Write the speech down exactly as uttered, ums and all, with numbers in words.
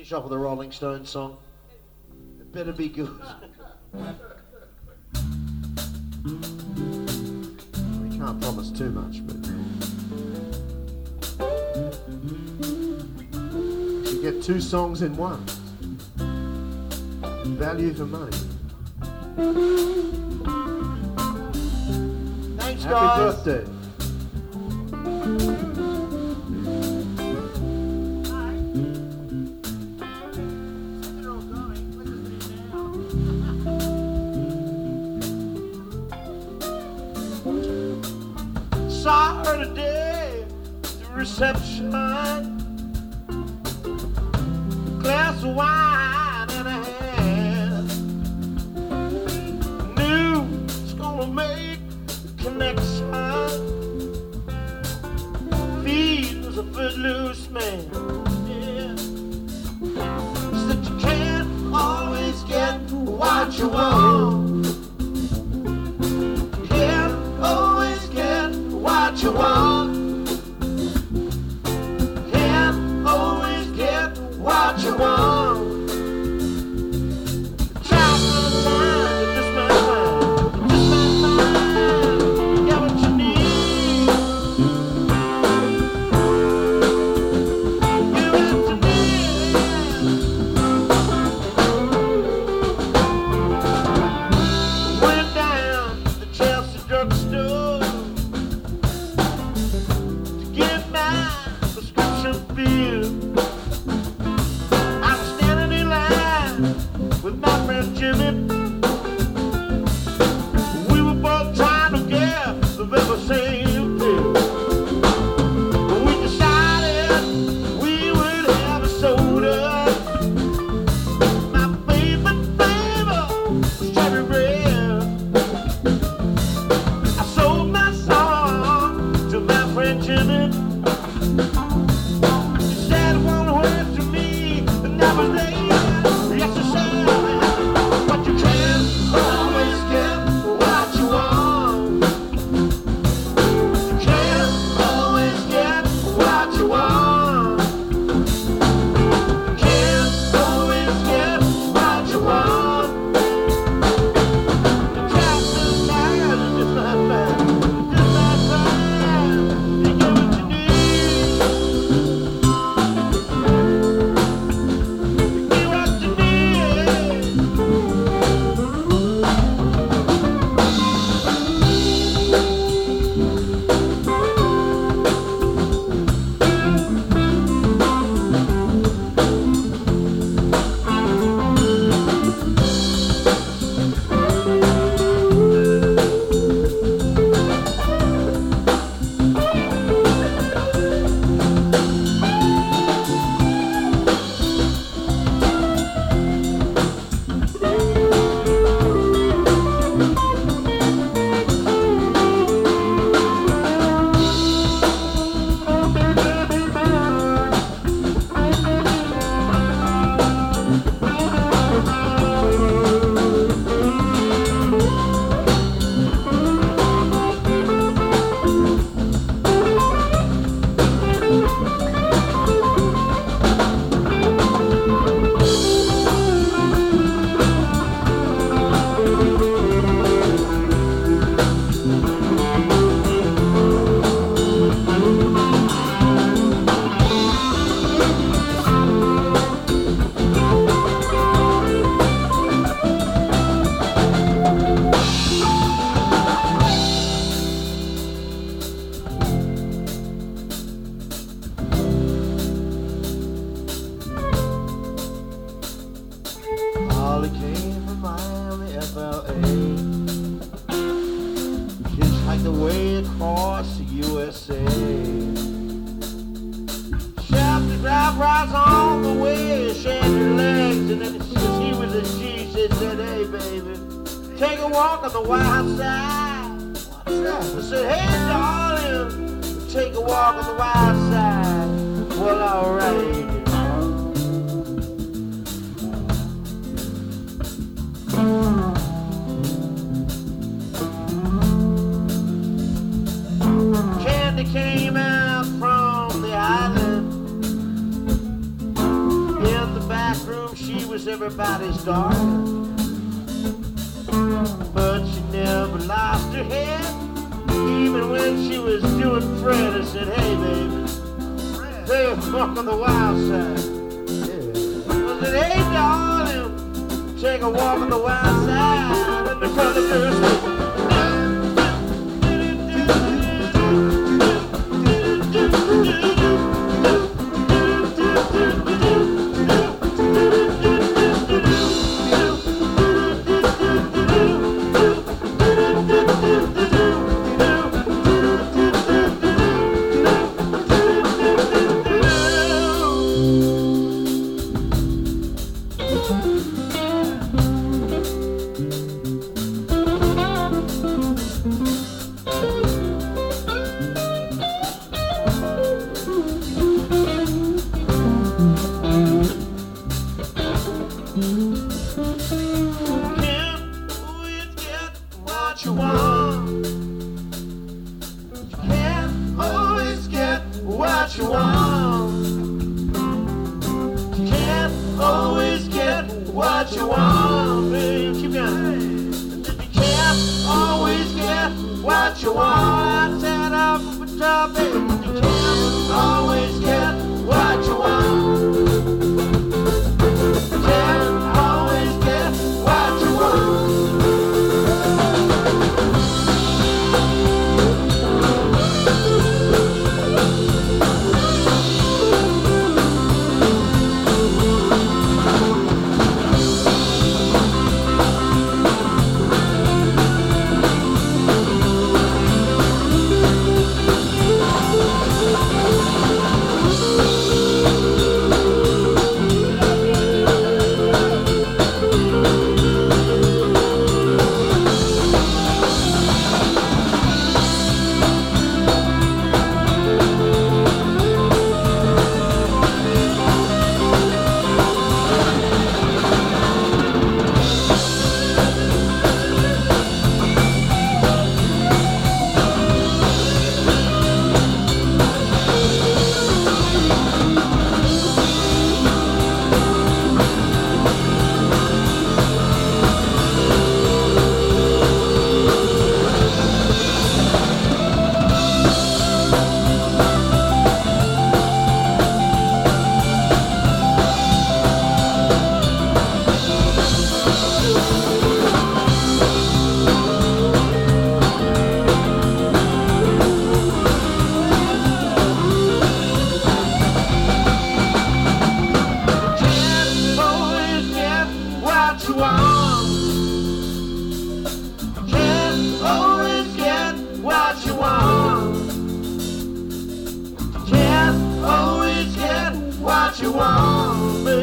Finish off with a Rolling Stones song. It better be good. We can't promise too much, but you get two songs in one. Value for money. Thanks, Happy guys. Birthday. Saw her today at the reception. Glass of wine in her hand. Knew it's gonna make a connection. Feed was a footloose man. Yeah. Said you can't always get what you want. What you want, can't always get what you want. Try sometimes, it just might find, it just might find, you got what you need. You got what you need. Went down to the Chelsea drugstore. With my friend Jimmy, we were both trying to get the very same pill. We decided we would have a soda. My favorite flavor was cherry red. I sold my song to my friend Jimmy. He said one word to me, and that was there. Yes, I said. Holly came from Miami, F L A. Hitchhiked away across the U S A. Shouted to drive right on the way, shed your legs, and then since he was a G, she said, hey baby, take a walk on the wild side. What's that? I said, hey darling, take a walk on the wild side. Well, alright. Candy came out from the island in the back was everybody's darling, but she never lost her head. Even when she was doing Fred, I said, hey, baby, take a walk on the wild side. Yeah. I said, hey, darling, take a walk on the wild side. And the brother first you want. You can't always get what you want. You can't always get what you want, babe. Keep going. You can't always get what you want. I said off the top, babe. You can't always get what you want. You can't always get what you want. You want,